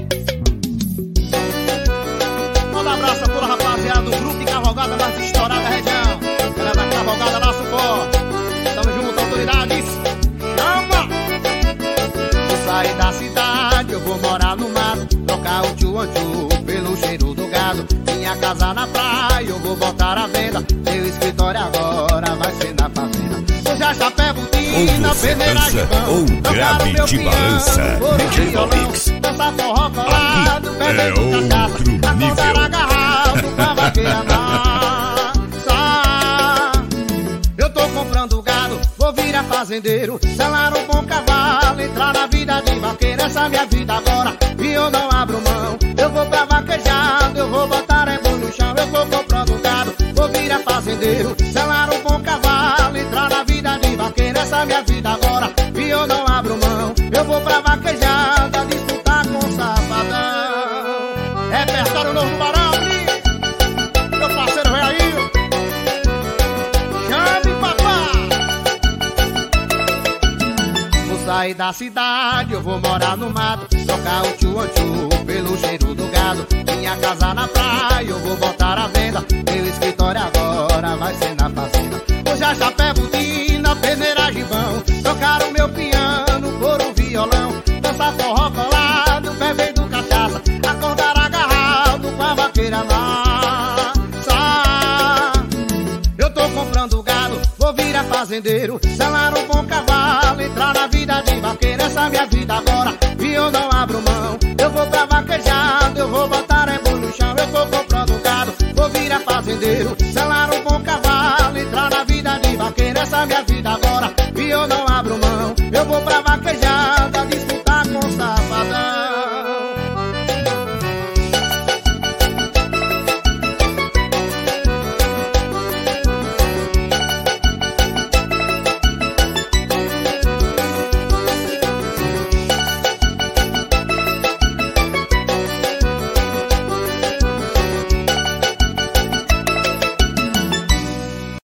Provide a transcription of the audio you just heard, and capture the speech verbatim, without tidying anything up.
Manda um abraço a toda a rapaziada do grupo de cavalgada mais estourada da região. Ela é da cavalgada nosso forte. Tamo junto, autoridades. Chama! Vou sair da cidade, eu vou morar no mato, trocar o tchu-an-tchu pelo cheiro do gado. Minha casa na praia, eu vou botar a venda. Meu escritório agora vai ser na fazenda. Hoje a chapé botina, peneira de pão, ou grave de balança, D J Mix. Dança forró colado, bebendo cachaça, acordar agarrado, pra vaqueira dança. Eu tô comprando gado, vou virar fazendeiro, selar um bom cavalo, entrar na vida de vaqueiro. Essa é minha vida agora, e eu não abro mão. Eu vou pra vaquejado, eu vou botar ebo no chão. Eu tô comprando gado, vou virar fazendeiro, selar um bom cavalo, entrar na vida de vaqueiro. Essa é minha vida agora, e eu não abro mão. Eu vou pra vaquejada, disputar com o safadão. Repertório novo do Barão, meu parceiro vem aí. Chame papai. Vou sair da cidade, eu vou morar no mato, trocar o tchu-an-tchu pelo cheiro do gado. Minha casa na praia, eu vou botar a venda. Meu escritório agora vai ser na fazenda. Hoje a chapé botina, peneira gibão, trocar o meu piano por um violão. Dançar forró colado, bebendo cachaça, acordar agarrado com a vaqueira nossa. Eu tô comprando gado, vou virar fazendeiro, selar um bom cavalo, entrar na vida de vaqueiro. Essa é minha vida agora, e eu não abro mão. Eu vou pra vaquejado, eu vou botar ebo no chão. Eu tô comprando gado, vou virar fazendeiro, selar um bom cavalo, entrar na vida de vaqueiro. Essa é minha vida agora,